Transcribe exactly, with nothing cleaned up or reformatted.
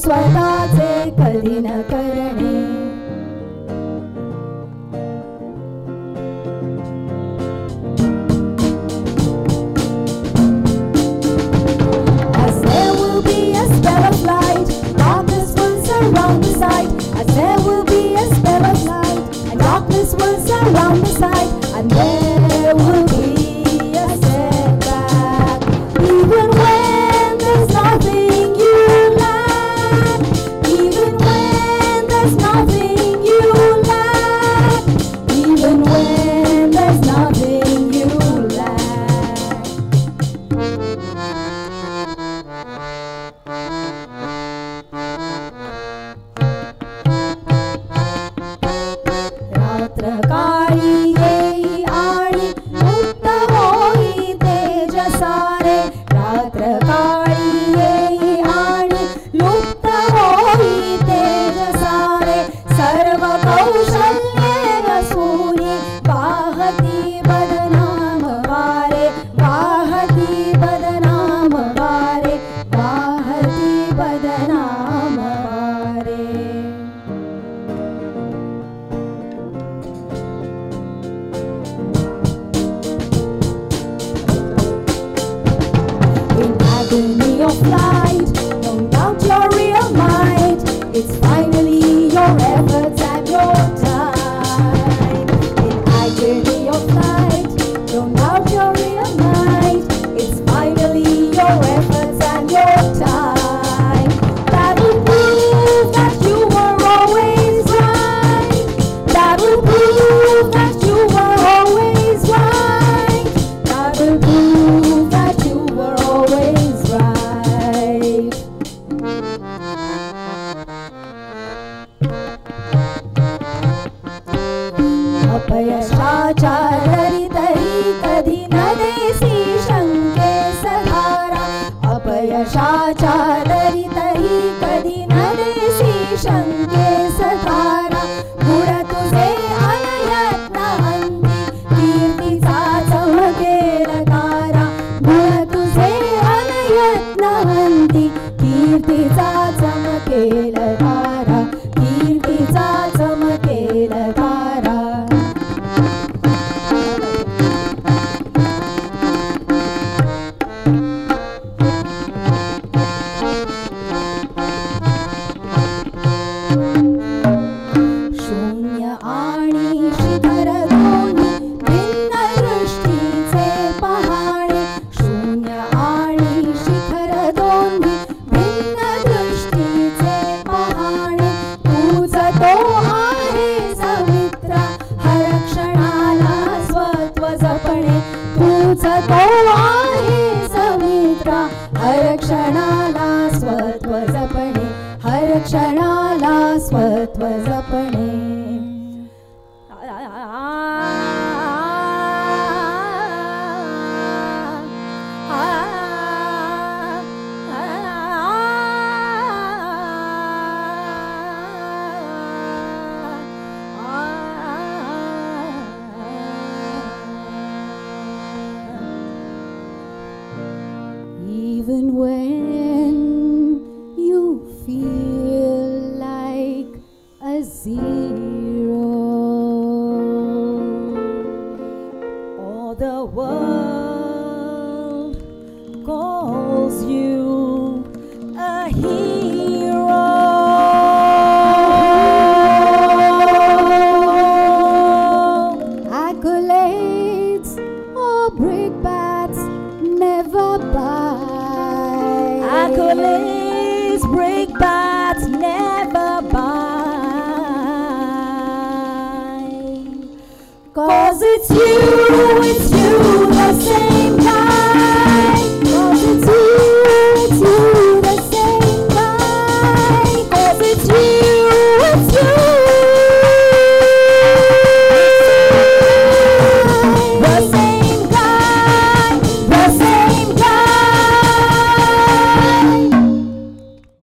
स्वतःचे कधी न करणे. As there will be a spell of light, darkness will surround the sight. As there will be a spell of light, and darkness will surround the sight, and there will be a setback. Even when there's nothing you lack, even when there's nothing you lack, even when there's nothing you lack. रात्र काळी येई आणि मुक्त होई तेजसारे. रात्र काळी येई आणि लुप्त होई तेजसारे. सर्व कौशल्ये रसूनी वाहती बदनाम वारे. वाहती बदनाम वारे. वाहती बदनाम वारे. In agony of flight, don't doubt your real might. It's finally your efforts and your time. In agony of flight, don't doubt your real might. It's finally your efforts and your time. That will prove that you were always right. That will prove that you were always right. That will prove that you were always right. अपयशाच्या लहरीतही कधी न देसी शंकेस धारा. अपयशाच्या लहरीतही कधी न देसी शंकेस धारा. गुण तुझे अनयत्न हंती कीर्तीचा चमकेल तारा. गुण तुझे अनयत्न हंती कीर्तीचा चमकेल तारा. कीर्तीचा चमकेल तारा. शून्य आणि शिखर दोन्ही भिन्न दृष्टीचे पहाणे. शून्य आणि शिखर दोन्ही भिन्न दृष्टीचे पहाणे. तूच तो आहेस मित्र हर क्षणाला स्वत्व जपणे. तूच तो आहेस मित्र हर क्षणाला स्वत्व जपणे. हर क्षणाला स्वत्व जपणे. Even when you feel like a zero, all the world calls you a hero. Accolades or brickbats never buy. Accolades, brickbats never buy. 'Cause it's you, it's